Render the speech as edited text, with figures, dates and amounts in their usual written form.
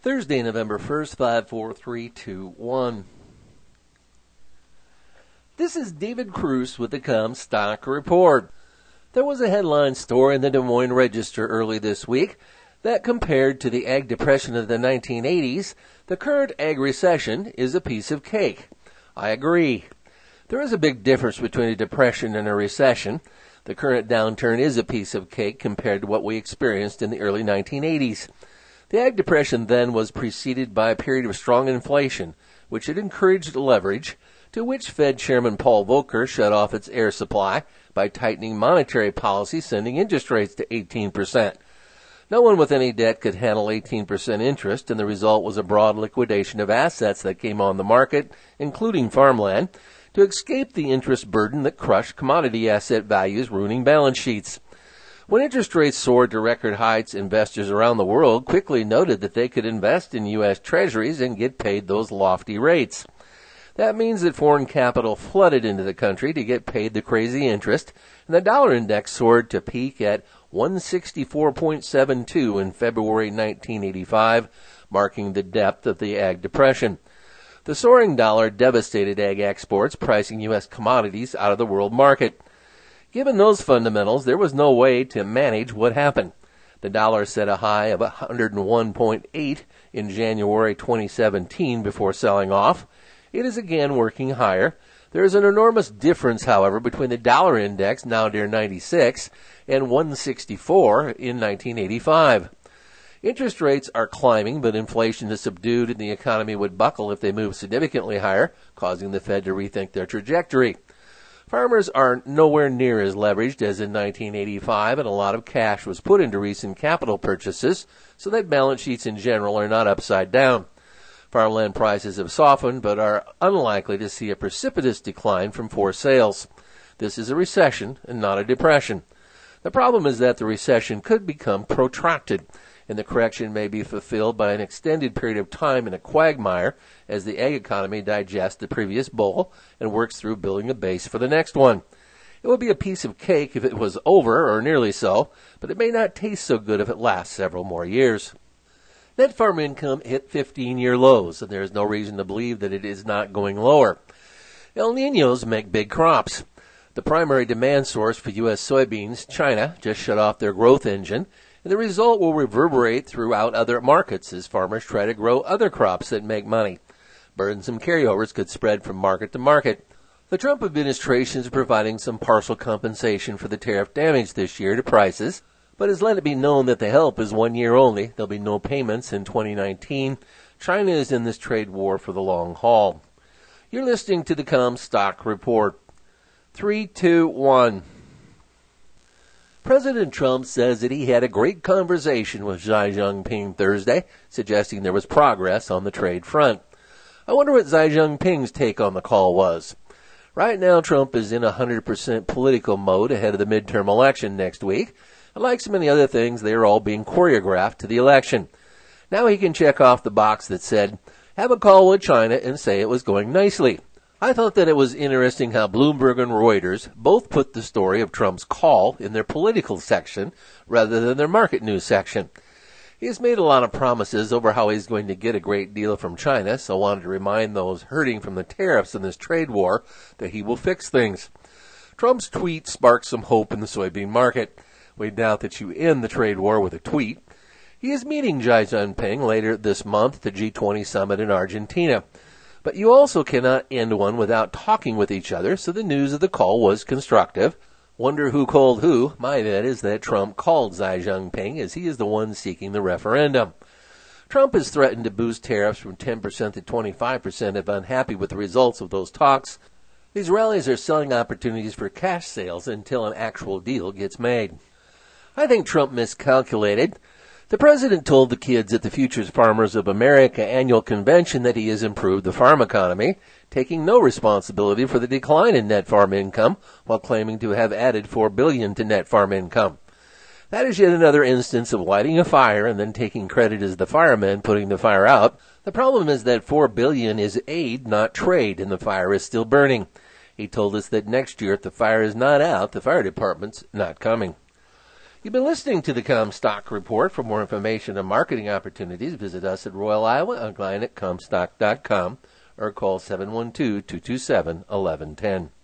Thursday, November 1st, 54321. This is David Cruz with the Comstock Report. There was a headline story in the Des Moines Register early this week that compared to the ag depression of the 1980s, the current ag recession is a piece of cake. I agree. There is a big difference between a depression and a recession. The current downturn is a piece of cake compared to what we experienced in the early 1980s. The ag depression then was preceded by a period of strong inflation, which had encouraged leverage, to which Fed Chairman Paul Volcker shut off its air supply by tightening monetary policy, sending interest rates to 18%. No one with any debt could handle 18% interest, and the result was a broad liquidation of assets that came on the market, including farmland, to escape the interest burden that crushed commodity asset values, ruining balance sheets. When interest rates soared to record heights, investors around the world quickly noted that they could invest in U.S. Treasuries and get paid those lofty rates. That means that foreign capital flooded into the country to get paid the crazy interest, and the dollar index soared to peak at 164.72 in February 1985, marking the depth of the ag depression. The soaring dollar devastated ag exports, pricing U.S. commodities out of the world market. Given those fundamentals, there was no way to manage what happened. The dollar set a high of 101.8 in January 2017 before selling off. It is again working higher. There is an enormous difference, however, between the dollar index, now near 96, and 164 in 1985. Interest rates are climbing, but inflation is subdued and the economy would buckle if they move significantly higher, causing the Fed to rethink their trajectory. Farmers are nowhere near as leveraged as in 1985, and a lot of cash was put into recent capital purchases, so that balance sheets in general are not upside down. Farmland prices have softened, but are unlikely to see a precipitous decline from forced sales. This is a recession and not a depression. The problem is that the recession could become protracted, and the correction may be fulfilled by an extended period of time in a quagmire as the ag economy digests the previous bull and works through building a base for the next one. It would be a piece of cake if it was over, or nearly so, but it may not taste so good if it lasts several more years. Net farm income hit 15-year lows, and there is no reason to believe that it is not going lower. El Niños make big crops. The primary demand source for U.S. soybeans, China, just shut off their growth engine, and the result will reverberate throughout other markets as farmers try to grow other crops that make money. Burdensome carryovers could spread from market to market. The Trump administration is providing some partial compensation for the tariff damage this year to prices, but has let it be known that the help is 1 year only. There'll be no payments in 2019. China is in this trade war for the long haul. You're listening to the Comstock Report. 3, 2, 1. President Trump says that he had a great conversation with Xi Jinping Thursday, suggesting there was progress on the trade front. I wonder what Xi Jinping's take on the call was. Right now, Trump is in 100% political mode ahead of the midterm election next week. And like so many other things, they are all being choreographed to the election. Now he can check off the box that said, have a call with China and say it was going nicely. I thought that it was interesting how Bloomberg and Reuters both put the story of Trump's call in their political section rather than their market news section. He has made a lot of promises over how he's going to get a great deal from China, so I wanted to remind those hurting from the tariffs in this trade war that he will fix things. Trump's tweet sparked some hope in the soybean market. We doubt that you end the trade war with a tweet. He is meeting Xi Jinping later this month at the G20 summit in Argentina. But you also cannot end one without talking with each other, so the news of the call was constructive. Wonder who called who? My bet is that Trump called Xi Jinping, as he is the one seeking the referendum. Trump has threatened to boost tariffs from 10% to 25% if unhappy with the results of those talks. These rallies are selling opportunities for cash sales until an actual deal gets made. I think Trump miscalculated. The president told the kids at the Futures Farmers of America annual convention that he has improved the farm economy, taking no responsibility for the decline in net farm income while claiming to have added $4 billion to net farm income. That is yet another instance of lighting a fire and then taking credit as the fireman putting the fire out. The problem is that $4 billion is aid, not trade, and the fire is still burning. He told us that next year, if the fire is not out, the fire department's not coming. You've been listening to the Comstock Report. For more information and marketing opportunities, visit us at Royal Iowa online at Comstock.com or call 712-227-1110.